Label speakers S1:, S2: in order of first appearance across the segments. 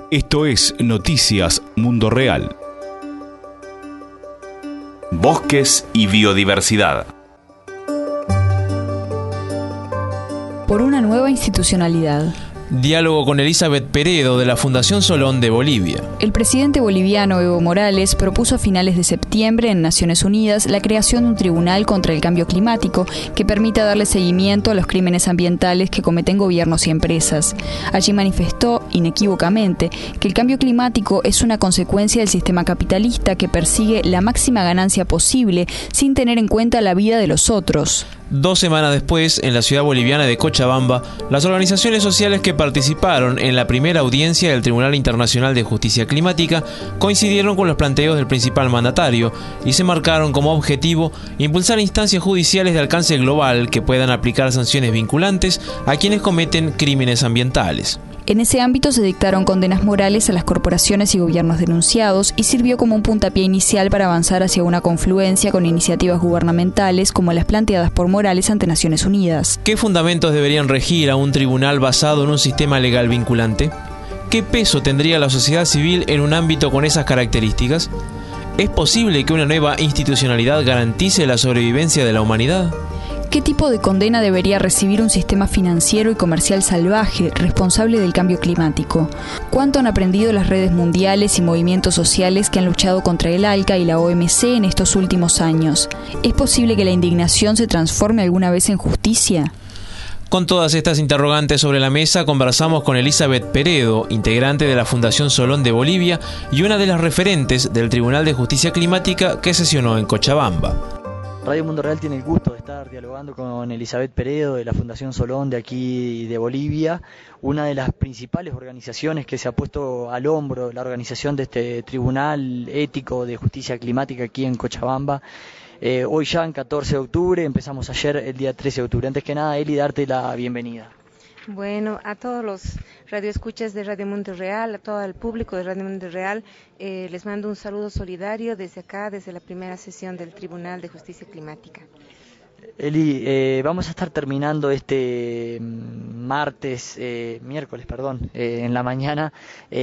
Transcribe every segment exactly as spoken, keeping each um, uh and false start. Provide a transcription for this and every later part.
S1: Esto es Noticias Mundo Real. Bosques y biodiversidad.
S2: Por una nueva institucionalidad.
S3: Diálogo con Elizabeth Peredo de la Fundación Solón de Bolivia.
S2: El presidente boliviano Evo Morales propuso a finales de septiembre en Naciones Unidas la creación de un tribunal contra el cambio climático que permita darle seguimiento a los crímenes ambientales que cometen gobiernos y empresas. Allí manifestó inequívocamente que el cambio climático es una consecuencia del sistema capitalista que persigue la máxima ganancia posible sin tener en cuenta la vida de los otros.
S3: Dos semanas después, en la ciudad boliviana de Cochabamba, las organizaciones sociales que participaron en la primera audiencia del Tribunal Internacional de Justicia Climática coincidieron con los planteos del principal mandatario y se marcaron como objetivo impulsar instancias judiciales de alcance global que puedan aplicar sanciones vinculantes a quienes cometen crímenes ambientales.
S2: En ese ámbito se dictaron condenas morales a las corporaciones y gobiernos denunciados y sirvió como un puntapié inicial para avanzar hacia una confluencia con iniciativas gubernamentales como las planteadas por Morales ante Naciones Unidas.
S3: ¿Qué fundamentos deberían regir a un tribunal basado en un sistema legal vinculante? ¿Qué peso tendría la sociedad civil en un ámbito con esas características? ¿Es posible que una nueva institucionalidad garantice la sobrevivencia de la humanidad?
S2: ¿Qué tipo de condena debería recibir un sistema financiero y comercial salvaje, responsable del cambio climático? ¿Cuánto han aprendido las redes mundiales y movimientos sociales que han luchado contra el ALCA y la O M C en estos últimos años? ¿Es posible que la indignación se transforme alguna vez en justicia?
S3: Con todas estas interrogantes sobre la mesa, conversamos con Elizabeth Peredo, integrante de la Fundación Solón de Bolivia y una de las referentes del Tribunal de Justicia Climática que sesionó en Cochabamba.
S4: Radio Mundo Real tiene el gusto de estar dialogando con Elizabeth Peredo de la Fundación Solón de aquí de Bolivia, una de las principales organizaciones que se ha puesto al hombro la organización de este Tribunal Ético de Justicia Climática aquí en Cochabamba. Eh, hoy ya en catorce de octubre, empezamos ayer el día trece de octubre. Antes que nada, Eli, darte la bienvenida.
S5: Bueno, a todos los radioescuchas de Radio Mundo Real, a todo el público de Radio Mundo Real, eh, les mando un saludo solidario desde acá, desde la primera sesión del Tribunal de Justicia Climática.
S4: Eli, eh, vamos a estar terminando este martes, eh, miércoles, perdón, eh, en la mañana,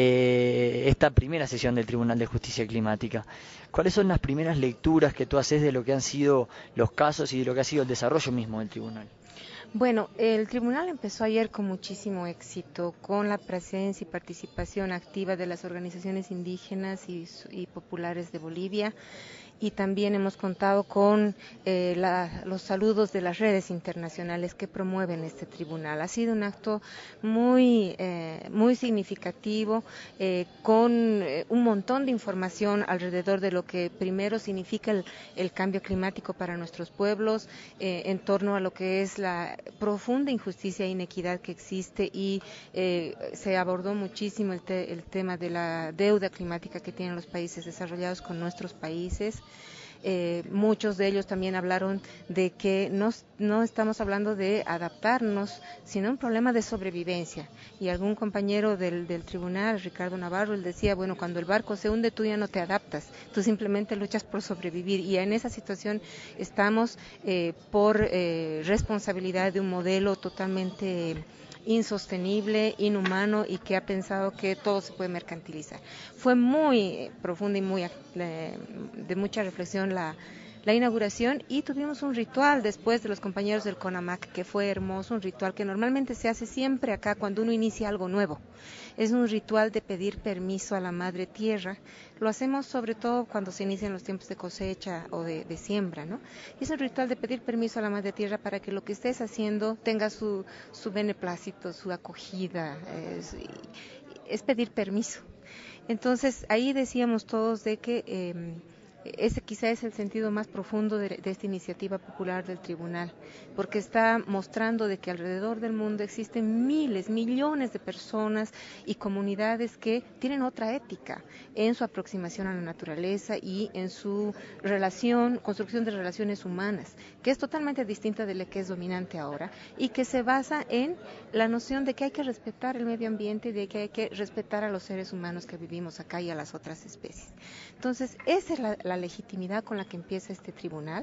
S4: eh, esta primera sesión del Tribunal de Justicia Climática. ¿Cuáles son las primeras lecturas que tú haces de lo que han sido los casos y de lo que ha sido el desarrollo mismo del tribunal?
S5: Bueno, el tribunal empezó ayer con muchísimo éxito, con la presencia y participación activa de las organizaciones indígenas y, y populares de Bolivia. Y también hemos contado con eh, la, los saludos de las redes internacionales que promueven este tribunal. Ha sido un acto muy, eh, muy significativo, eh, con eh, un montón de información alrededor de lo que primero significa el, el cambio climático para nuestros pueblos, eh, en torno a lo que es la profunda injusticia e inequidad que existe, y eh, se abordó muchísimo el, te, el tema de la deuda climática que tienen los países desarrollados con nuestros países. Eh, muchos de ellos también hablaron de que no, no estamos hablando de adaptarnos, sino un problema de sobrevivencia. Y algún compañero del, del tribunal, Ricardo Navarro, él decía, bueno, cuando el barco se hunde tú ya no te adaptas, tú simplemente luchas por sobrevivir. Y en esa situación estamos eh, por eh, responsabilidad de un modelo totalmente insostenible, inhumano, y que ha pensado que todo se puede mercantilizar. Fue muy profunda y muy eh, de mucha reflexión la, la inauguración, y tuvimos un ritual después de los compañeros del CONAMAC que fue hermoso, un ritual que normalmente se hace siempre acá cuando uno inicia algo nuevo. Es un ritual de pedir permiso a la Madre Tierra. Lo hacemos sobre todo cuando se inician los tiempos de cosecha o de, de siembra, ¿no? Y es un ritual de pedir permiso a la Madre Tierra para que lo que estés haciendo tenga su, su beneplácito, su acogida. Es, es pedir permiso. Entonces, ahí decíamos todos de que eh, ese quizá es el sentido más profundo de, de esta iniciativa popular del tribunal, porque está mostrando de que alrededor del mundo existen miles, millones de personas y comunidades que tienen otra ética en su aproximación a la naturaleza y en su relación, construcción de relaciones humanas, que es totalmente distinta de la que es dominante ahora, y que se basa en la noción de que hay que respetar el medio ambiente y de que hay que respetar a los seres humanos que vivimos acá y a las otras especies. Entonces, esa es la, la legitimidad con la que empieza este tribunal,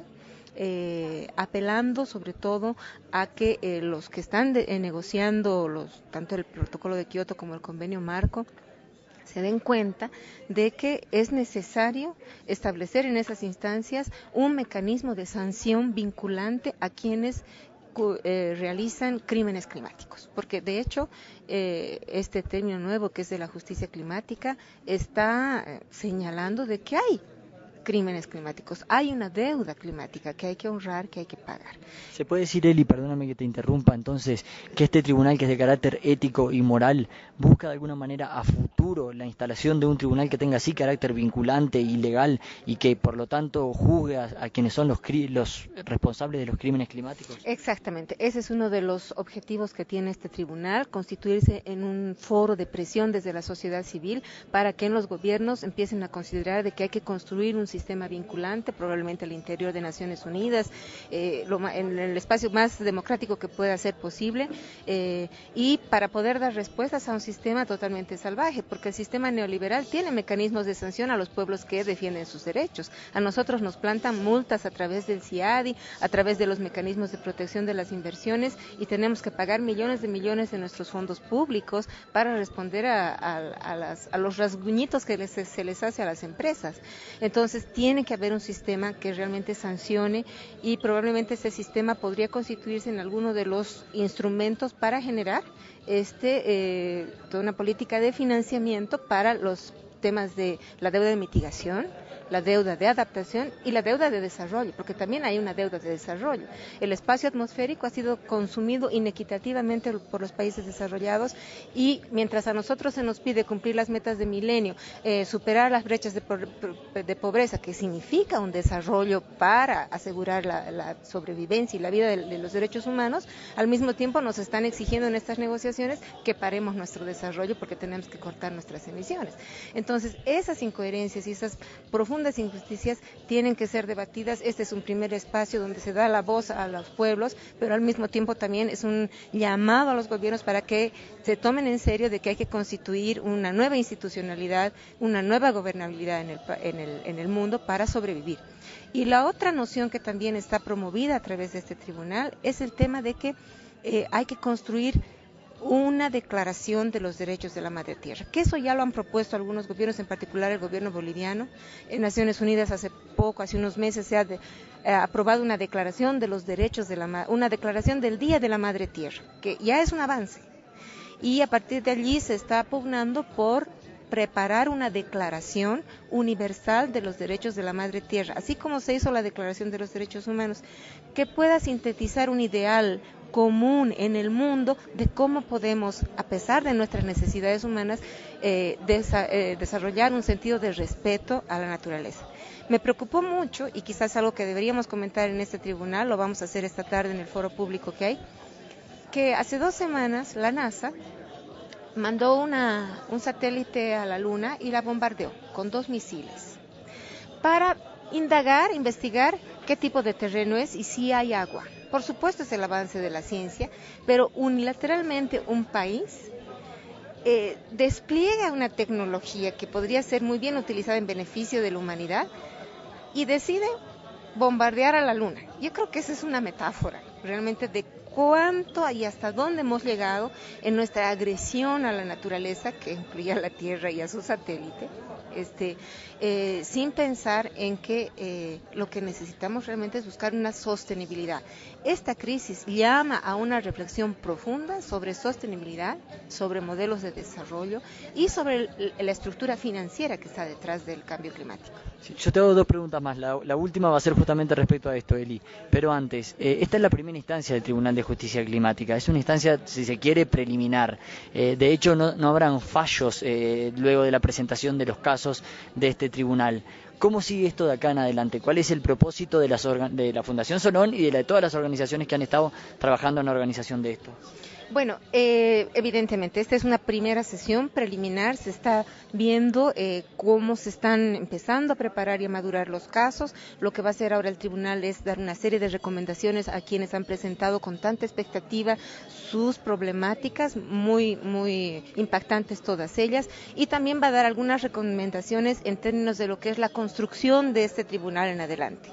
S5: eh, apelando sobre todo a que eh, los que están de, eh, negociando los, tanto el protocolo de Kioto como el convenio marco se den cuenta de que es necesario establecer en esas instancias un mecanismo de sanción vinculante a quienes eh, realizan crímenes climáticos, porque de hecho eh, este término nuevo que es de la justicia climática está eh, señalando de que hay crímenes climáticos, hay una deuda climática que hay que honrar, que hay que pagar.
S4: ¿Se puede decir, Eli, perdóname que te interrumpa, entonces, que este tribunal, que es de carácter ético y moral, busca de alguna manera a futuro la instalación de un tribunal que tenga así carácter vinculante y legal y que por lo tanto juzgue a, a quienes son los, cri los responsables de los crímenes climáticos?
S5: Exactamente, ese es uno de los objetivos que tiene este tribunal, constituirse en un foro de presión desde la sociedad civil para que en los gobiernos empiecen a considerar de que hay que construir un sistema vinculante, probablemente al interior de Naciones Unidas, eh, lo, en el espacio más democrático que pueda ser posible, eh, y para poder dar respuestas a un sistema totalmente salvaje, porque el sistema neoliberal tiene mecanismos de sanción a los pueblos que defienden sus derechos. A nosotros nos plantan multas a través del CIADI, a través de los mecanismos de protección de las inversiones, y tenemos que pagar millones de millones de nuestros fondos públicos para responder a, a, a, las, a los rasguñitos que les, se les hace a las empresas. Entonces, tiene que haber un sistema que realmente sancione, y probablemente ese sistema podría constituirse en alguno de los instrumentos para generar este eh, toda una política de financiamiento para los temas de la deuda de mitigación, la deuda de adaptación y la deuda de desarrollo, porque también hay una deuda de desarrollo. El espacio atmosférico ha sido consumido inequitativamente por los países desarrollados, y mientras a nosotros se nos pide cumplir las metas de milenio, eh, superar las brechas de, po de pobreza, que significa un desarrollo para asegurar la, la sobrevivencia y la vida de, de los derechos humanos, al mismo tiempo nos están exigiendo en estas negociaciones que paremos nuestro desarrollo porque tenemos que cortar nuestras emisiones. Entonces, esas incoherencias y esas profundas injusticias tienen que ser debatidas. Este es un primer espacio donde se da la voz a los pueblos, pero al mismo tiempo también es un llamado a los gobiernos para que se tomen en serio de que hay que constituir una nueva institucionalidad, una nueva gobernabilidad en el, en el, en el mundo para sobrevivir. Y la otra noción que también está promovida a través de este tribunal es el tema de que eh, hay que construir una declaración de los derechos de la madre tierra, que eso ya lo han propuesto algunos gobiernos, en particular el gobierno boliviano. En Naciones Unidas hace poco, hace unos meses, se ha de, eh, aprobado una declaración de los derechos de la una declaración del Día de la Madre Tierra, que ya es un avance, y a partir de allí se está pugnando por preparar una declaración universal de los derechos de la madre tierra, así como se hizo la Declaración de los Derechos Humanos, que pueda sintetizar un ideal común en el mundo de cómo podemos, a pesar de nuestras necesidades humanas, eh, desa eh, desarrollar un sentido de respeto a la naturaleza. Me preocupó mucho, y quizás algo que deberíamos comentar en este tribunal, lo vamos a hacer esta tarde en el foro público que hay, que hace dos semanas la NASA mandó una, un satélite a la Luna y la bombardeó con dos misiles para indagar, investigar qué tipo de terreno es y si hay agua. Por supuesto es el avance de la ciencia, pero unilateralmente un país eh, despliega una tecnología que podría ser muy bien utilizada en beneficio de la humanidad y decide bombardear a la Luna. Yo creo que esa es una metáfora realmente de cuánto y hasta dónde hemos llegado en nuestra agresión a la naturaleza, que incluye a la Tierra y a su satélite, este, eh, sin pensar en que eh, lo que necesitamos realmente es buscar una sostenibilidad. Esta crisis llama a una reflexión profunda sobre sostenibilidad, sobre modelos de desarrollo y sobre el, la estructura financiera que está detrás del cambio climático.
S4: Sí, yo te hago dos preguntas más. La, la última va a ser justamente respecto a esto, Eli. Pero antes, eh, esta es la primera instancia del Tribunal de Justicia Climática. Es una instancia, si se quiere, preliminar. Eh, de hecho, no, no habrán fallos eh, luego de la presentación de los casos de este tribunal. ¿Cómo sigue esto de acá en adelante? ¿Cuál es el propósito de, las de la Fundación Solón y de, la, de todas las organizaciones que han estado trabajando en la organización de esto?
S5: Bueno, eh, evidentemente, esta es una primera sesión preliminar, se está viendo eh, cómo se están empezando a preparar y a madurar los casos. Lo que va a hacer ahora el tribunal es dar una serie de recomendaciones a quienes han presentado con tanta expectativa sus problemáticas, muy, muy impactantes todas ellas, y también va a dar algunas recomendaciones en términos de lo que es la construcción de este tribunal en adelante.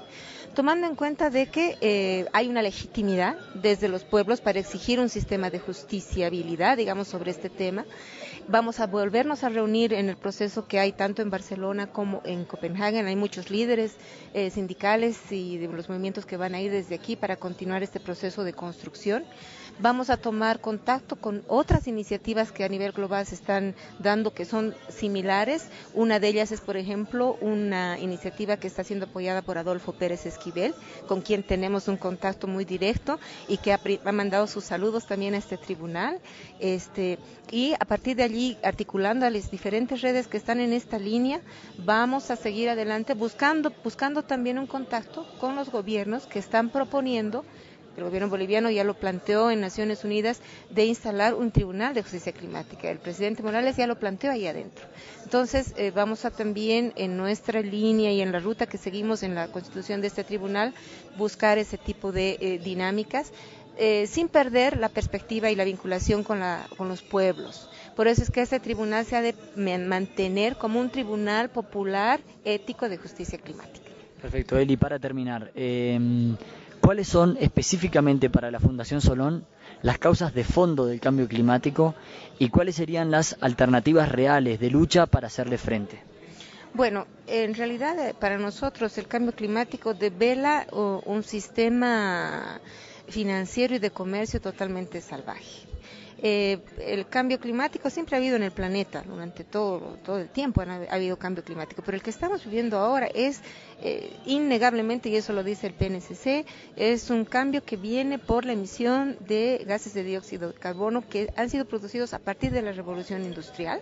S5: tomando en cuenta de que eh, hay una legitimidad desde los pueblos para exigir un sistema de justiciabilidad, digamos, sobre este tema. Vamos a volvernos a reunir en el proceso que hay tanto en Barcelona como en Copenhague. Hay muchos líderes eh, sindicales y de los movimientos que van a ir desde aquí para continuar este proceso de construcción. Vamos a tomar contacto con otras iniciativas que a nivel global se están dando que son similares. Una de ellas es, por ejemplo, una iniciativa que está siendo apoyada por Adolfo Pérez Esquivel, con quien tenemos un contacto muy directo y que ha, ha mandado sus saludos también a este tribunal. Este, y a partir de allí, articulando a las diferentes redes que están en esta línea, vamos a seguir adelante buscando, buscando también un contacto con los gobiernos que están proponiendo. El gobierno boliviano ya lo planteó en Naciones Unidas de instalar un tribunal de justicia climática. El presidente Morales ya lo planteó ahí adentro. Entonces, eh, vamos a también en nuestra línea y en la ruta que seguimos en la constitución de este tribunal, buscar ese tipo de eh, dinámicas, eh, sin perder la perspectiva y la vinculación con, la, con los pueblos. Por eso es que este tribunal se ha de mantener como un tribunal popular ético de justicia climática.
S4: Perfecto, Eli, para terminar, eh, ¿cuáles son específicamente para la Fundación Solón las causas de fondo del cambio climático y cuáles serían las alternativas reales de lucha para hacerle frente?
S5: Bueno, en realidad para nosotros el cambio climático devela uh, un sistema financiero y de comercio totalmente salvaje. Eh, el cambio climático siempre ha habido en el planeta, durante todo, todo el tiempo ha, ha habido cambio climático, pero el que estamos viviendo ahora es eh, innegablemente, y eso lo dice el P N C C, es un cambio que viene por la emisión de gases de dióxido de carbono que han sido producidos a partir de la revolución industrial,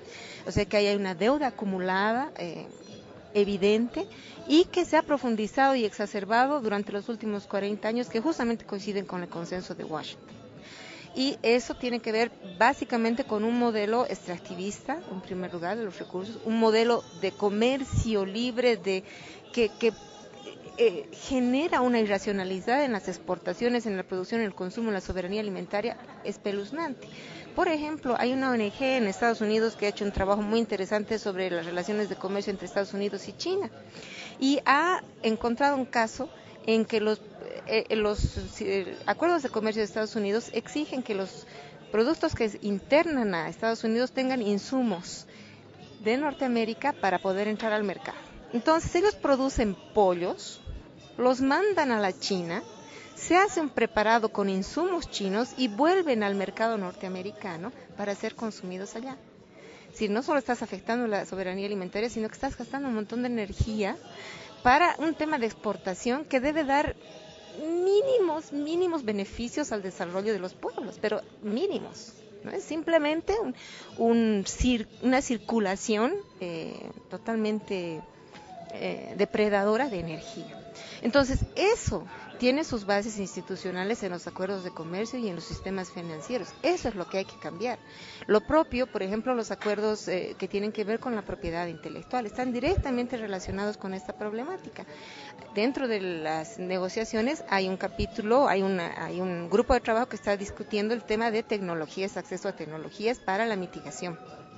S5: o sea que ahí hay una deuda acumulada eh, evidente y que se ha profundizado y exacerbado durante los últimos cuarenta años que justamente coinciden con el consenso de Washington. Y eso tiene que ver básicamente con un modelo extractivista, en primer lugar, de los recursos, un modelo de comercio libre de que, que eh, genera una irracionalidad en las exportaciones, en la producción, en el consumo, en la soberanía alimentaria espeluznante. Por ejemplo, hay una O N G en Estados Unidos que ha hecho un trabajo muy interesante sobre las relaciones de comercio entre Estados Unidos y China y ha encontrado un caso en que los Eh, los eh, acuerdos de comercio de Estados Unidos exigen que los productos que internan a Estados Unidos tengan insumos de Norteamérica para poder entrar al mercado. Entonces ellos producen pollos, los mandan a la China, se hace un preparado con insumos chinos y vuelven al mercado norteamericano para ser consumidos allá. Es decir, no solo estás afectando la soberanía alimentaria, sino que estás gastando un montón de energía para un tema de exportación que debe dar mínimos, mínimos beneficios al desarrollo de los pueblos, pero mínimos, ¿no? Es simplemente un, un cir, una circulación eh, totalmente eh, depredadora de energía. Entonces, eso tiene sus bases institucionales en los acuerdos de comercio y en los sistemas financieros. Eso es lo que hay que cambiar. Lo propio, por ejemplo, los acuerdos eh, que tienen que ver con la propiedad intelectual, están directamente relacionados con esta problemática. Dentro de las negociaciones hay un capítulo, hay, una, hay un grupo de trabajo que está discutiendo el tema de tecnologías, acceso a tecnologías para la mitigación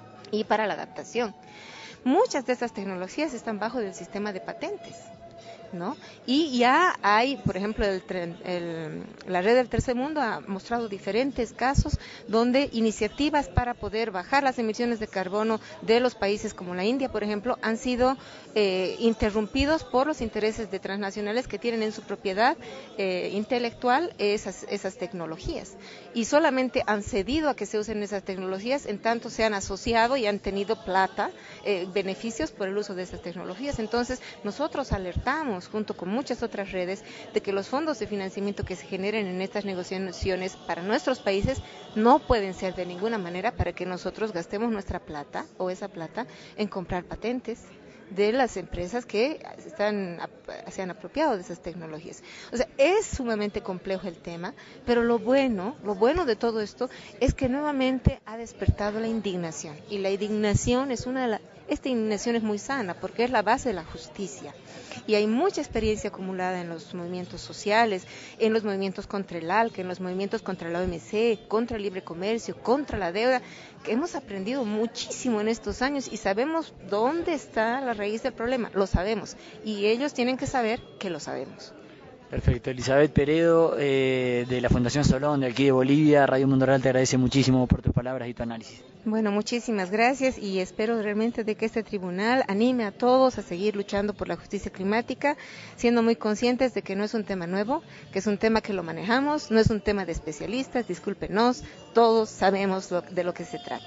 S5: y para la adaptación. Muchas de esas tecnologías están bajo del sistema de patentes, ¿no? Y ya hay, por ejemplo, el, el, la red del tercer mundo ha mostrado diferentes casos donde iniciativas para poder bajar las emisiones de carbono de los países como la India, por ejemplo, han sido eh, interrumpidos por los intereses de transnacionales que tienen en su propiedad eh, intelectual esas, esas tecnologías y solamente han cedido a que se usen esas tecnologías en tanto se han asociado y han tenido plata, eh, beneficios por el uso de esas tecnologías. Entonces, nosotros alertamos junto con muchas otras redes, de que los fondos de financiamiento que se generen en estas negociaciones para nuestros países no pueden ser de ninguna manera para que nosotros gastemos nuestra plata o esa plata en comprar patentes de las empresas que están, se han apropiado de esas tecnologías. O sea, es sumamente complejo el tema, pero lo bueno, lo bueno de todo esto es que nuevamente ha despertado la indignación, y la indignación es una de las esta indignación es muy sana porque es la base de la justicia. Y hay mucha experiencia acumulada en los movimientos sociales, en los movimientos contra el ALCA, en los movimientos contra la O M C, contra el libre comercio, contra la deuda, que hemos aprendido muchísimo en estos años y sabemos dónde está la raíz del problema, lo sabemos, y ellos tienen que saber que lo sabemos.
S4: Perfecto. Elizabeth Peredo, eh, de la Fundación Solón, de aquí de Bolivia, Radio Mundo Real te agradece muchísimo por tus palabras y tu análisis.
S5: Bueno, muchísimas gracias y espero realmente de que este tribunal anime a todos a seguir luchando por la justicia climática, siendo muy conscientes de que no es un tema nuevo, que es un tema que lo manejamos, no es un tema de especialistas, discúlpenos, todos sabemos lo, de lo que se trata.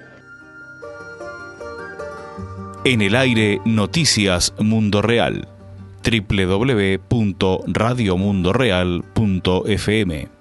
S1: En el aire, Noticias Mundo Real. doble u doble u doble u punto radio mundo real punto f m